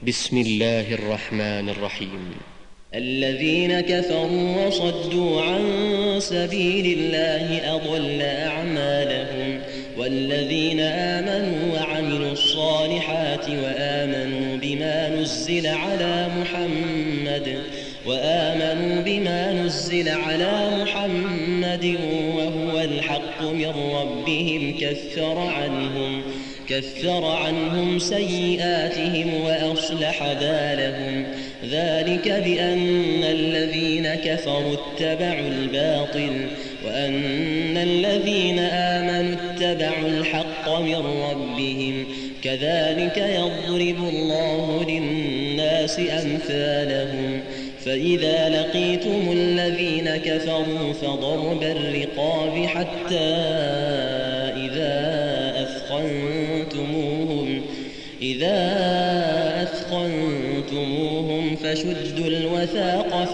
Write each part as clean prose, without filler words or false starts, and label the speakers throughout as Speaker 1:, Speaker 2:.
Speaker 1: بسم الله الرحمن الرحيم.
Speaker 2: الذين كفروا وصدوا عن سبيل الله أضل أعمالهم، والذين آمنوا وعملوا الصالحات وآمنوا بما نزل على محمد وهو الحق من ربهم كفر عنهم سيئاتهم وأصلح بالهم. ذلك بأن الذين كفروا اتبعوا الباطل وأن الذين آمنوا اتبعوا الحق من ربهم. كذلك يضرب الله للناس أمثالهم. فإذا لقيتم الذين كفروا فضرب الرقاب حتى إذا أثخنتموهم فشدوا الوثاق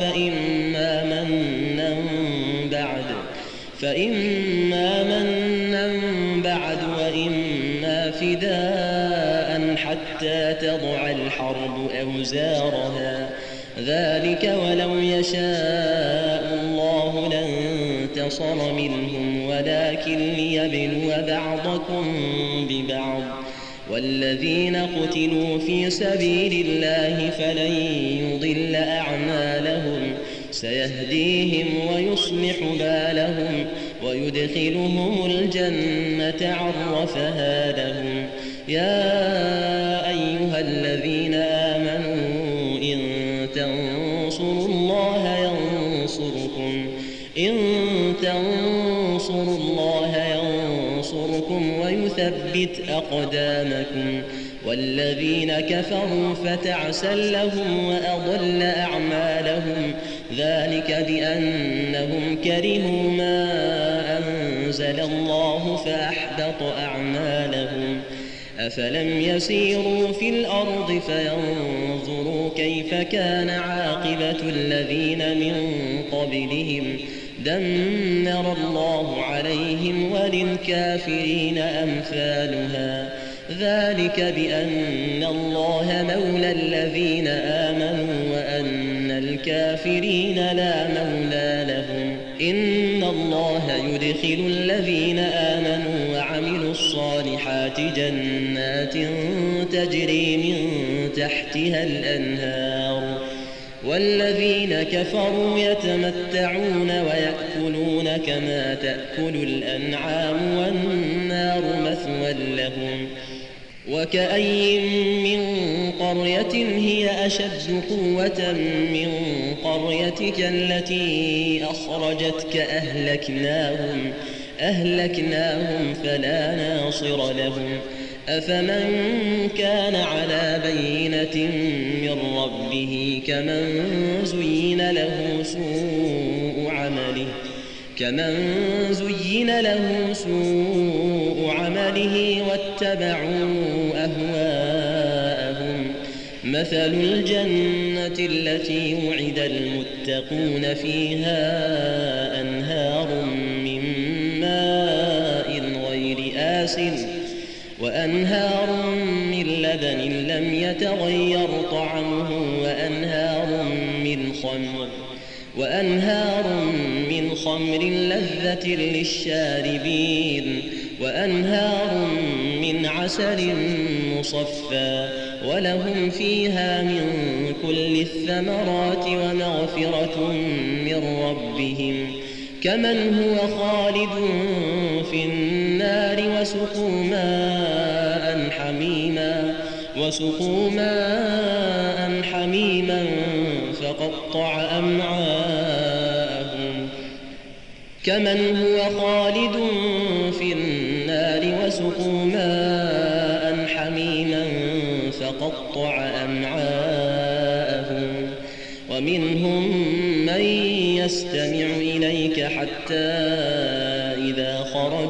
Speaker 2: فإما منا بعد وإما فداء حتى تضع الحرب أوزارها. ذلك ولو يشاء الله لانتصر منهم ولكن ليبلو بعضكم ببعض. والذين قتلوا في سبيل الله فلن يضل أعمالهم سيهديهم ويصلح بالهم ويدخلهم الجنة عرفها لهم. يا أيها الذين آمنوا إن تنصروا الله ينصركم ويثبت أقدامكم. والذين كفروا فتعسا لهم وأضل أعمالهم. ذلك بأنهم كرهوا ما أنزل الله فأحبط أعمالهم. أفلم يسيروا في الأرض فينظروا كيف كان عاقبة الذين من قبلهم دمر الله عليهم وللكافرين أمثالها. ذلك بأن الله مولى الذين آمنوا وأن الكافرين لا مولى لهم. إن الله يدخل الذين آمنوا وعملوا الصالحات جنات تجري من تحتها الأنهار، والذين كفروا يتمتعون ويأكلون كما تأكل الأنعام والنار مثوى لهم. وكأين من قرية هي أشد قوة من قريتك التي أخرجتك أهلكناهم فلا ناصر لهم. أفمن كان على بينة من ربه كمن زين له سوء عمله واتبعوا أهواءهم. مثل الجنة التي وعد المتقون فيها أنهار من ماء غير آسن وأنهار من لبن لم يتغير طعمه وأنهار من خمر لذة للشاربين وأنهار من عسل مصفى ولهم فيها من كل الثمرات ومغفرة من ربهم كمن هو خالد في النار وسقوا ماء حميما فقطع أمعاءهم. كمن هو خالد في النار وسقوا ماء حميما فقطع أمعاءهم. ومنهم من يستمع إليك حتى إذا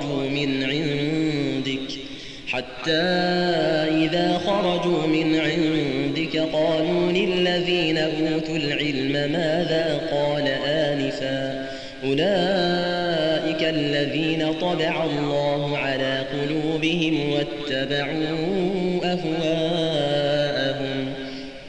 Speaker 2: خرجوا من عندك قالوا للذين أوتوا العلم ماذا قال آنفا أولئك الذين طبع الله على قلوبهم واتبعوا أهواءهم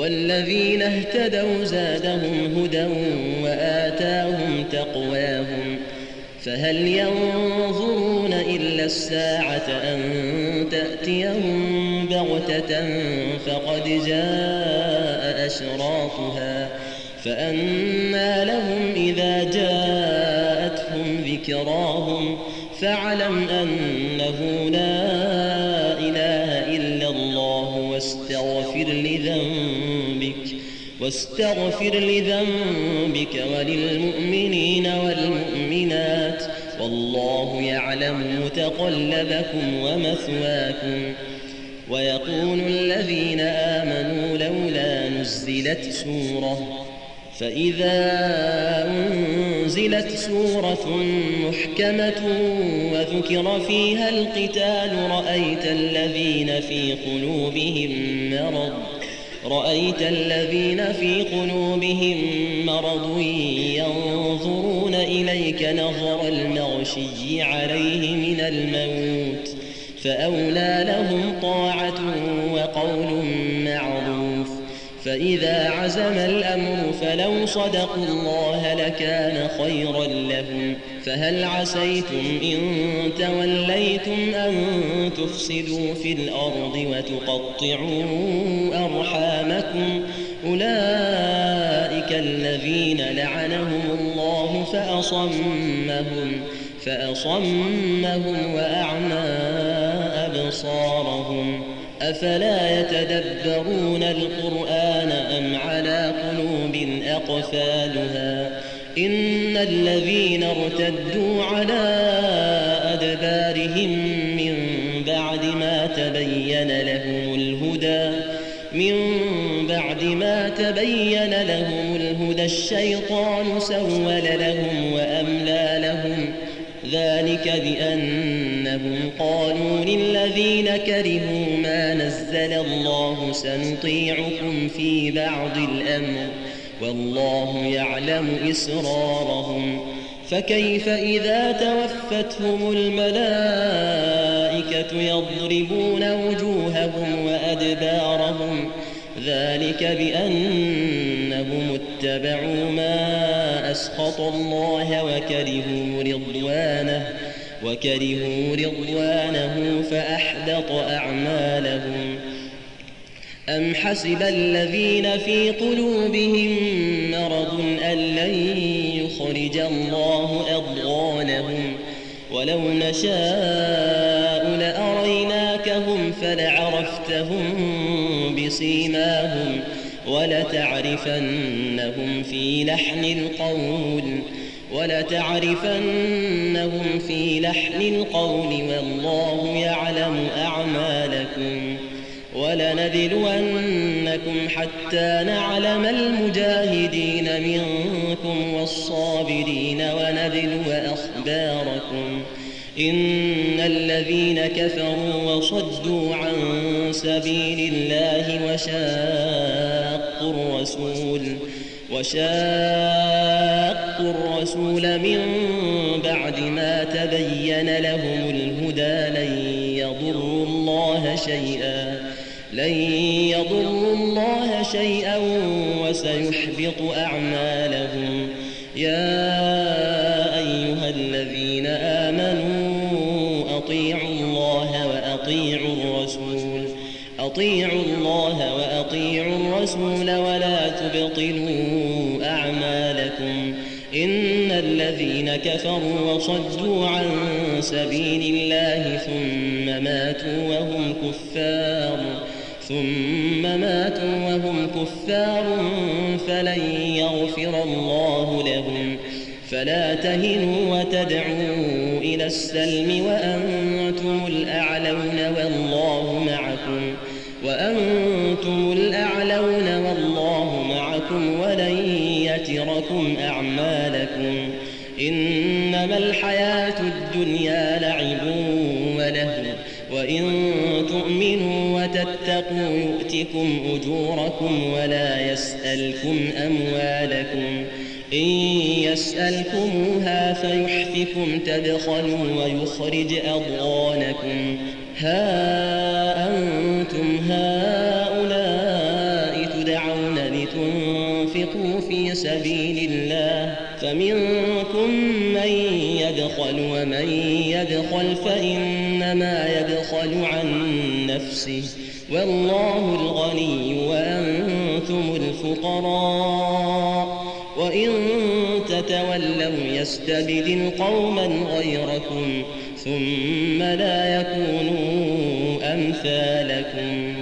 Speaker 2: والذين اهتدوا زادهم هدى وآتاهم تقواهم فهل ينظرون إلا الساعة أن تأتيهم بغتة فقد جاء أشراطها فأنى لهم إذا جاءتهم ذكراهم فاعلم أنه لا إله إلا الله واستغفر لذنبك وللمؤمنين والمؤمنات والله يعلم متقلبكم ومثواكم. ويقول الذين آمنوا لولا نزلت سورة فإذا أنزلت سورة محكمة وذكر فيها القتال رأيت الذين في قلوبهم مرض ينظرون إليك نظر المغشي عليه من الموت فأولى لهم طاعة وقول معروف. فإذا عزم الأمر فلو صدقوا الله لكان خيرا لهم. فهل عسيتم إن توليتم أن تفسدوا في الأرض وتقطعوا أرحامكم أولئك الذين لعنهم الله فأصمهم وأعمى أبصارهم. أفلا يتدبرون القرآن أم على قلوب أقفالها إن الذين ارتدوا على أدبارهم من بعد ما تبين لهم الهدى الشيطان سول لهم وأملى لهم ذلك بأنهم قالوا للذين كرهوا ما نزل الله سنطيعكم في بعض الأمر والله يعلم إسرارهم. فكيف إذا توفتهم الملائكة يضربون وجوههم وأدبارهم ذلك بأنهم اتبعوا ما أسخط الله وكرهوا رضوانه فأحبط أعمالهم. أم حسب الذين في قلوبهم مرض أن لن يخرج الله أضغانهم ولو نشاء لأريناكهم فلعرفتهم بسيماهم ولتعرفنهم في لحن القول والله يعلم أعمالكم. ولنبلونكم حتى نعلم المجاهدين منكم والصابرين ونبلو أخباركم. إن الذين كفروا وصدوا عن سبيل الله وشاقوا الرسول من بعد ما تبين لهم الهدى لن يضروا الله شيئا وسيحبط أعمالهم. يا أيها الذين آمنوا أطيعوا الله وأطيعوا الرسول ولا تبطلوا أعمالكم. إن الذين كفروا وصدوا عن سبيل الله ثم ماتوا وهم كفار فلن يغفر الله لهم. فلا تهنوا وتدعوا إلى السلم وأنتم الأعلون والله معكم ولن يتركم أعمالكم. إنما الحياة الدنيا لعب ولهو وإن تؤمنوا وتتقوا يؤتكم أجوركم ولا يسألكم أموالكم. إن يسألكموها فيحفكم تبخلوا ويخرج أضغانكم. ها أنتم هؤلاء تدعون وأنفقوا في سبيل الله فمنكم من يبخل ومن يبخل فإنما يبخل عن نفسه والله الغني وأنتم الفقراء وإن تتولوا يستبدل قوما غيركم ثم لا يكونوا أمثالكم